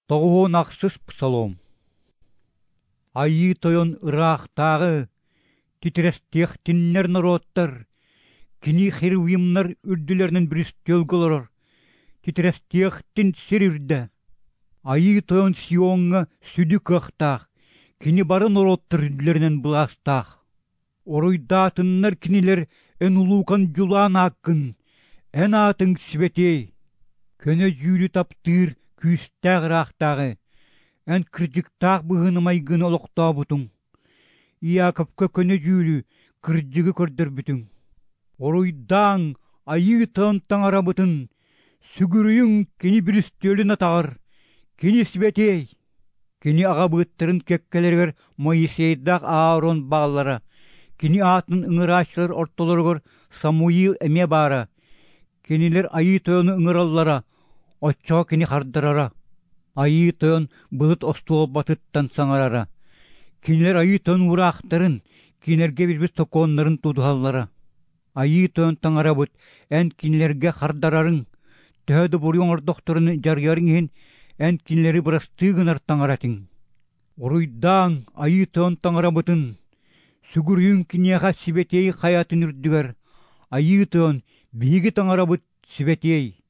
Тоғуон ақсыз псалом. Айы тойон ырақтағы, титрестех тиннер народтар, кини херувимнар үрділерінің бірістел кылырыр, титрестех тин сирирді. Айы тойон сионға сүді кықтақ, кини бары народтар үрділерінің бұластақ. Оруйдатыннар кинилер эн улукан жулан аққын, эн атын светей, көне жүйлі таптыр, күстәг рақтағы, ән кірдіктақ бұғынымайгын олықта бұтың. Иақыпқа көне жүйлі кірдігі көрдір бүтің. Оруйдаң айы таңтан ара бұтын, сүгірүйің кені бірістөлін атағыр, кені светей. Кені аға бұғыттырын кеккелергер Моисейдақ Аарон бағалары, кені атын ыңырашлар ортолырғыр Самуил әме бары, кенилер айы тойоны ыңыраллара, отчо кини хардырара. Айы тойон бұлыт остуол батыттан саңарара. Кинилер айы тойон урақтарын, кинерге бірбіз токонларын тудуаллара. Айы тойон таңара бұт, ән кинилерге хардарарын, төді бұрыон ордоқтырын жаргарың хен, ән кинилері бұрастығынар таңаратың. Оруйдаң айы тойон таңара бұтын, сүгірүйін кинеға сібетей хаятын үрдігер, айы тойон бигі таңара бұт сібетей.